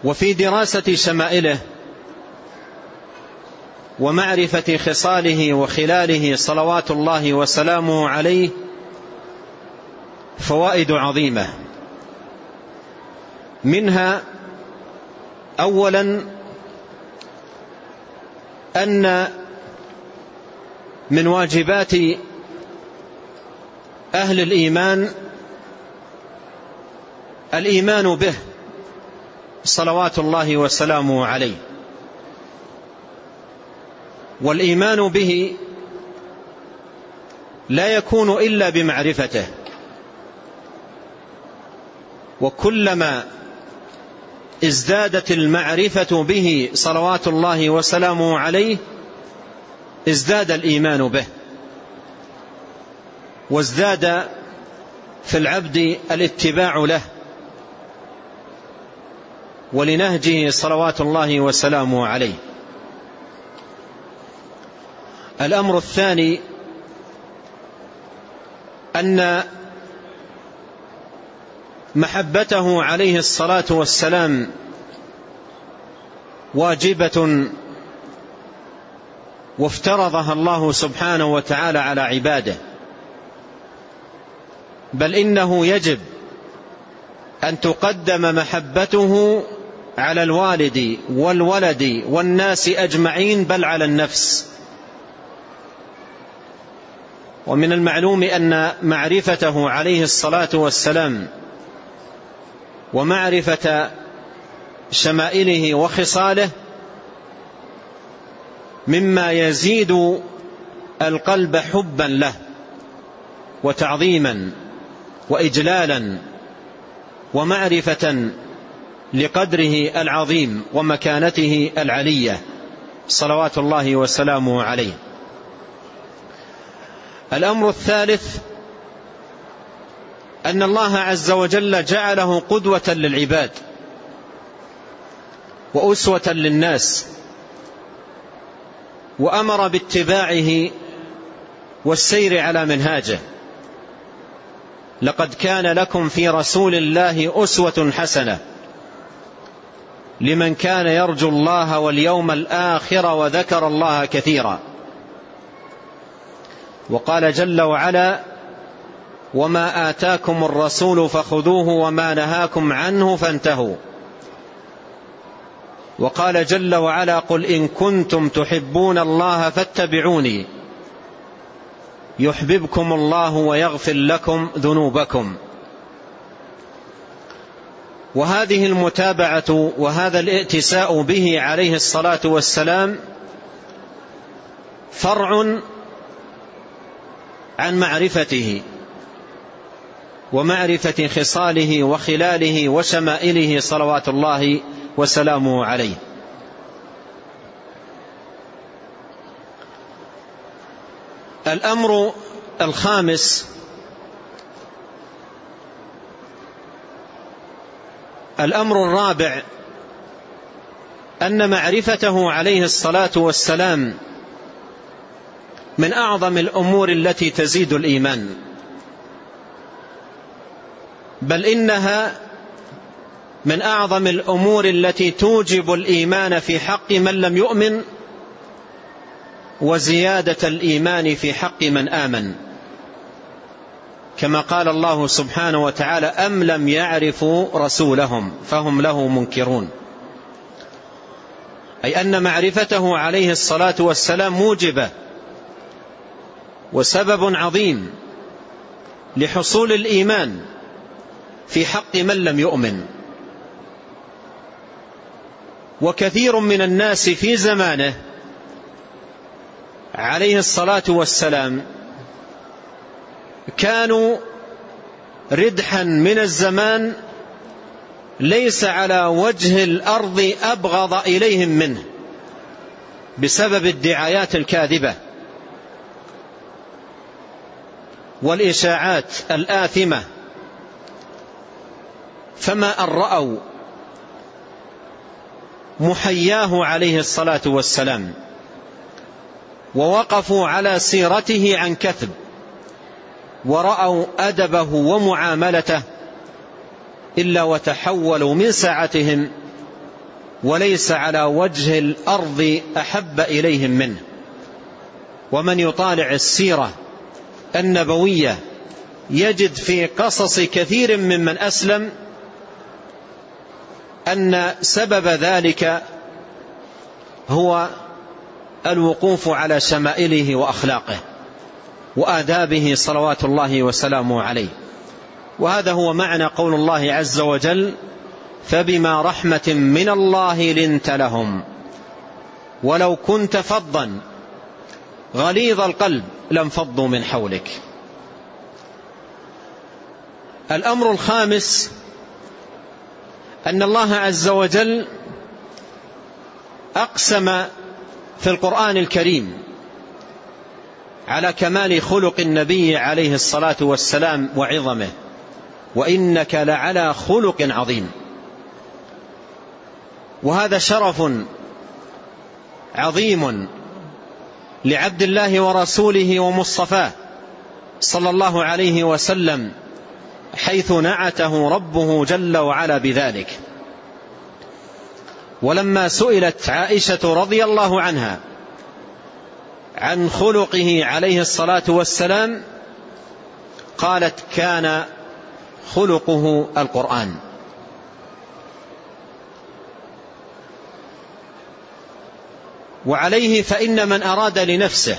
وفي دراسة شمائله ومعرفة خصاله وخلاله صلوات الله وسلامه عليه فوائد عظيمة. منها أولا أن من واجبات أهل الإيمان الإيمان به صلوات الله وسلامه عليه، والإيمان به لا يكون إلا بمعرفته، وكلما ازدادت المعرفة به صلوات الله وسلامه عليه ازداد الإيمان به، وازداد في العبد الاتباع له ولنهجه صلوات الله وسلامه عليه. الأمر الثاني أن محبته عليه الصلاة والسلام واجبة وافترضها الله سبحانه وتعالى على عباده، بل إنه يجب أن تقدم محبته على الوالد والولد والناس أجمعين، بل على النفس. ومن المعلوم أن معرفته عليه الصلاة والسلام ومعرفة شمائله وخصاله مما يزيد القلب حبا له وتعظيما وإجلالا ومعرفة لقدره العظيم ومكانته العلية صلوات الله وسلامه عليه. الأمر الثالث أن الله عز وجل جعله قدوة للعباد وأسوة للناس، وأمر باتباعه والسير على منهاجه. لقد كان لكم في رسول الله أسوة حسنة لمن كان يرجو الله واليوم الآخر وذكر الله كثيرا. وقال جل وعلا: وما آتاكم الرسول فخذوه وما نهاكم عنه فانتهوا. وقال جل وعلا: قل إن كنتم تحبون الله فاتبعوني يحببكم الله ويغفر لكم ذنوبكم. وهذه المتابعة وهذا الائتساء به عليه الصلاة والسلام فرع عن معرفته ومعرفة خصاله وخلاله وشمائله صلوات الله وسلامه عليه. الأمر الخامس الأمر الرابع أن معرفته عليه الصلاة والسلام من أعظم الأمور التي تزيد الإيمان، بل إنها من أعظم الأمور التي توجب الإيمان في حق من لم يؤمن وزيادة الإيمان في حق من آمن، كما قال الله سبحانه وتعالى: أم لم يعرفوا رسولهم فهم له منكرون. أي أن معرفته عليه الصلاة والسلام موجبة وسبب عظيم لحصول الإيمان في حق من لم يؤمن. وكثير من الناس في زمانه عليه الصلاة والسلام كانوا ردحا من الزمان ليس على وجه الأرض أبغض إليهم منه بسبب الدعايات الكاذبة والإشاعات الآثمة، فما أن رأوا محياه عليه الصلاة والسلام ووقفوا على سيرته عن كثب ورأوا أدبه ومعاملته إلا وتحولوا من ساعتهم وليس على وجه الأرض أحب إليهم منه. ومن يطالع السيرة النبوية يجد في قصص كثير ممن أسلم أن سبب ذلك هو الوقوف على شمائله وأخلاقه وآدابه صلوات الله وسلامه عليه. وهذا هو معنى قول الله عز وجل: فبما رحمة من الله لنت لهم ولو كنت فظا غليظ القلب لانفضوا من حولك. الأمر الخامس أن الله عز وجل أقسم في القرآن الكريم على كمال خلق النبي عليه الصلاة والسلام وعظمه: وإنك لعلى خلق عظيم. وهذا شرف عظيم لعبد الله ورسوله ومصطفاه صلى الله عليه وسلم، حيث نعته ربه جل وعلا بذلك. ولما سئلت عائشة رضي الله عنها عن خلقه عليه الصلاة والسلام قالت: كان خلقه القرآن. وعليه فإن من أراد لنفسه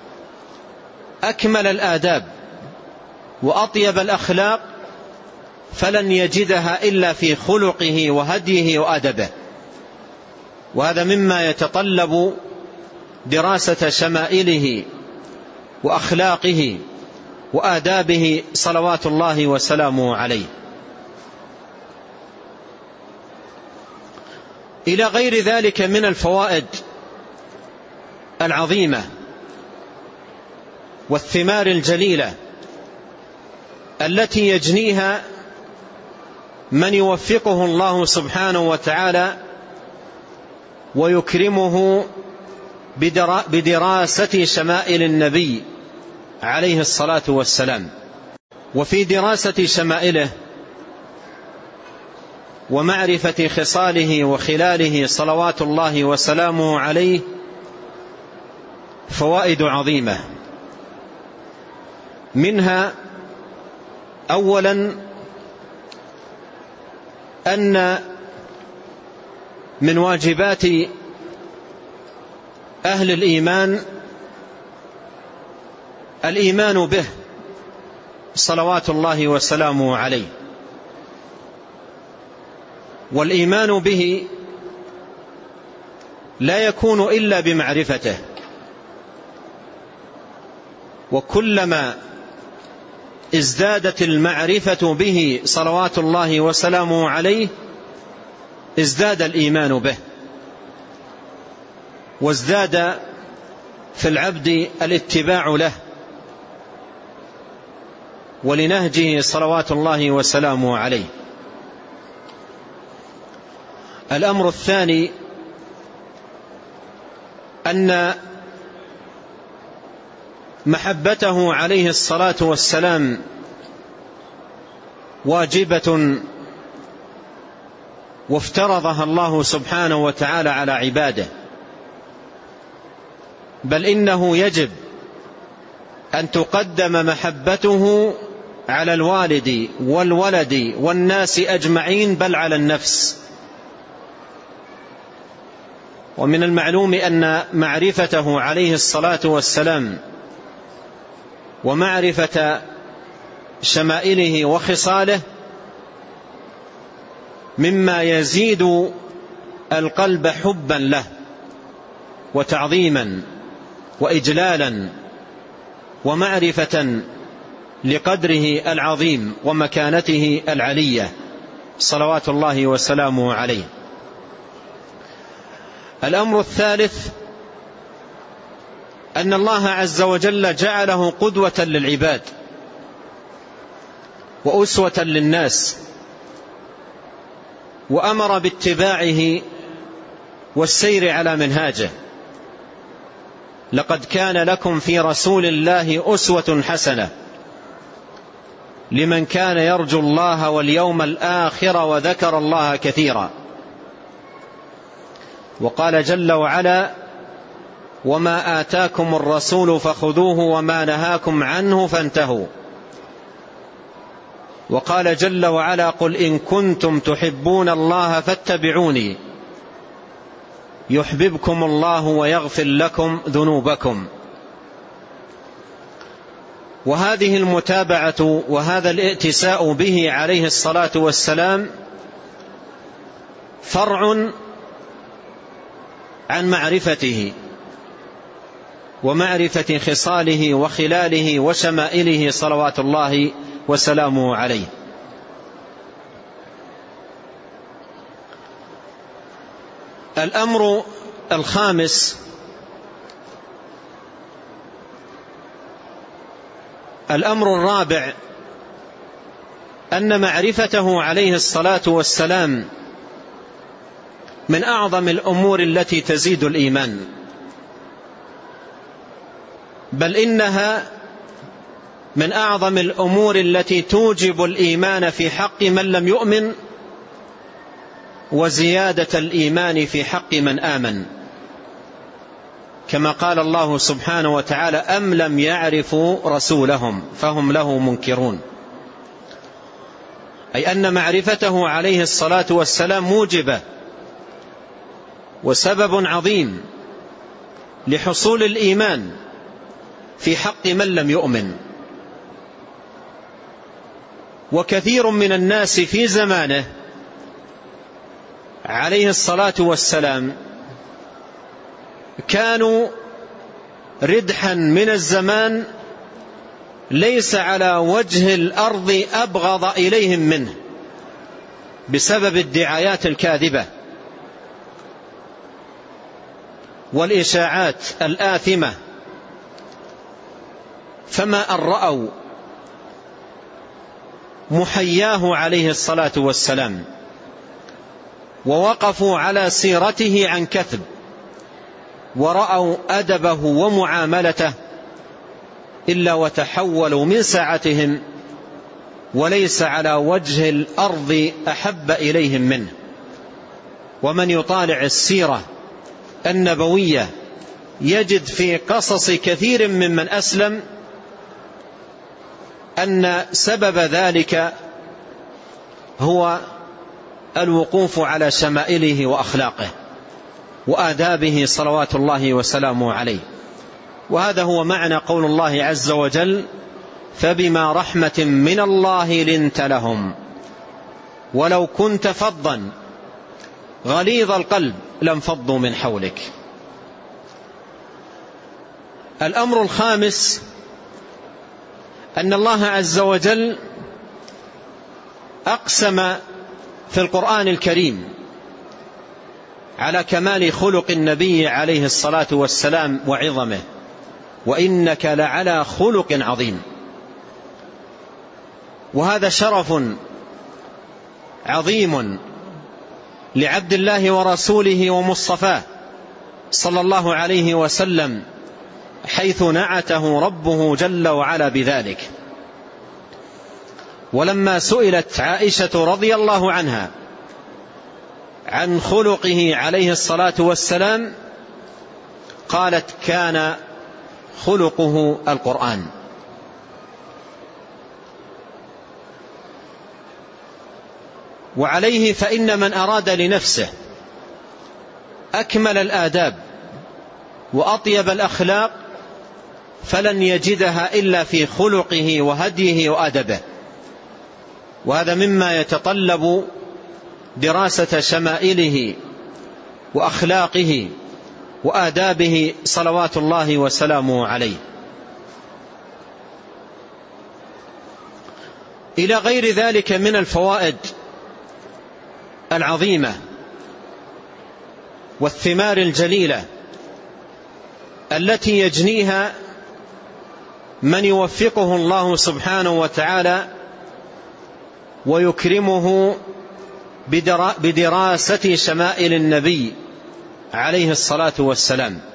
أكمل الآداب وأطيب الأخلاق فلن يجدها إلا في خلقه وهديه وأدبه. وهذا مما يتطلب دراسة شمائله وأخلاقه وآدابه صلوات الله وسلامه عليه. إلى غير ذلك من الفوائد العظيمة والثمار الجليلة التي يجنيها من يوفقه الله سبحانه وتعالى ويكرمه بدراسة شمائل النبي عليه الصلاة والسلام. وفي دراسة شمائله ومعرفة خصاله وخلاله صلوات الله وسلامه عليه فوائد عظيمة. منها أولا أن من واجبات أهل الإيمان به صلوات الله وسلامه عليه. والإيمان به لا يكون إلا بمعرفته، وكلما ازدادت المعرفة به صلوات الله وسلامه عليه ازداد الإيمان به، وازداد في العبد الاتباع له ولنهجه صلوات الله وسلامه عليه. الأمر الثاني أن محبته عليه الصلاة والسلام واجبة وافترضها الله سبحانه وتعالى على عباده، بل إنه يجب أن تقدم محبته على الوالد والولد والناس أجمعين، بل على النفس. ومن المعلوم أن معرفته عليه الصلاة والسلام ومعرفة شمائله وخصاله مما يزيد القلب حبا له وتعظيما وإجلالا ومعرفة لقدره العظيم ومكانته العلية صلوات الله وسلامه عليه. الأمر الثالث أن الله عز وجل جعله قدوة للعباد وأسوة للناس، وأمر باتباعه والسير على منهاجه. لقد كان لكم في رسول الله أسوة حسنة لمن كان يرجو الله واليوم الآخر وذكر الله كثيرا. وقال جل وعلا: وما آتاكم الرسول فخذوه وما نهاكم عنه فانتهوا. وقال جل وعلا: قل إن كنتم تحبون الله فاتبعوني يحببكم الله ويغفر لكم ذنوبكم. وهذه المتابعة وهذا الائتساء به عليه الصلاة والسلام فرع عن معرفته ومعرفة خصاله وخلاله وشمائله صلوات الله وسلامه عليه. الأمر الخامس: الأمر الرابع أن معرفته عليه الصلاة والسلام من أعظم الأمور التي تزيد الإيمان، بل إنها من أعظم الأمور التي توجب الإيمان في حق من لم يؤمن وزيادة الإيمان في حق من آمن، كما قال الله سبحانه وتعالى: أم لم يعرفوا رسولهم فهم له منكرون. أي أن معرفته عليه الصلاة والسلام موجبة وسبب عظيم لحصول الإيمان في حق من لم يؤمن. وكثير من الناس في زمانه عليه الصلاة والسلام كانوا ردحا من الزمان ليس على وجه الأرض أبغض إليهم منه بسبب الدعايات الكاذبة والإشاعات الآثمة، فما أن رأوا محياه عليه الصلاة والسلام ووقفوا على سيرته عن كثب ورأوا أدبه ومعاملته إلا وتحولوا من ساعتهم وليس على وجه الأرض أحب إليهم منه. ومن يطالع السيرة النبوية يجد في قصص كثير ممن أسلم أن سبب ذلك هو الوقوف على شمائله وأخلاقه وآدابه صلوات الله وسلامه عليه. وهذا هو معنى قول الله عز وجل: فبما رحمة من الله لنت لهم ولو كنت فظا غليظ القلب لانفضوا من حولك. الأمر الخامس أن الله عز وجل أقسم في القرآن الكريم على كمال خلق النبي عليه الصلاة والسلام وعظمه: وإنك لعلى خلق عظيم. وهذا شرف عظيم لعبد الله ورسوله ومصطفاه صلى الله عليه وسلم، حيث نعته ربه جل وعلا بذلك. ولما سئلت عائشة رضي الله عنها عن خلقه عليه الصلاة والسلام قالت: كان خلقه القرآن. وعليه فإن من أراد لنفسه أكمل الآداب وأطيب الأخلاق فلن يجدها إلا في خلقه وهديه وأدبه. وهذا مما يتطلب دراسة شمائله وأخلاقه وآدابه صلوات الله وسلامه عليه. إلى غير ذلك من الفوائد العظيمة والثمار الجليلة التي يجنيها من يوفقه الله سبحانه وتعالى ويكرمه بدراسة شمائل النبي عليه الصلاة والسلام.